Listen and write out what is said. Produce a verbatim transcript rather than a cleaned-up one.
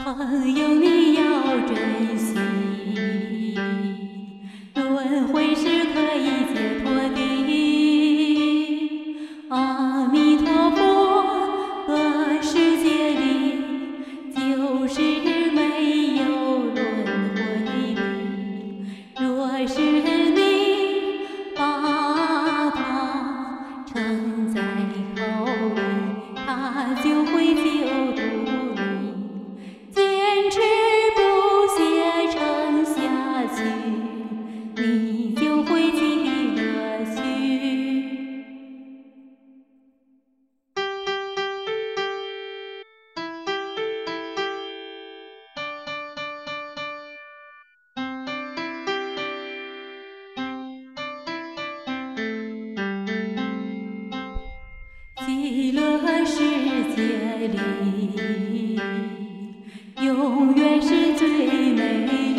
朋友，你要珍惜，轮回是可以解脱的。阿弥陀佛，本世界里就是没有轮回里。若是你把它承在口里，它就会救度你。坚持不懈撑下去，你就会极乐趣。极乐世界里，永远是最美丽。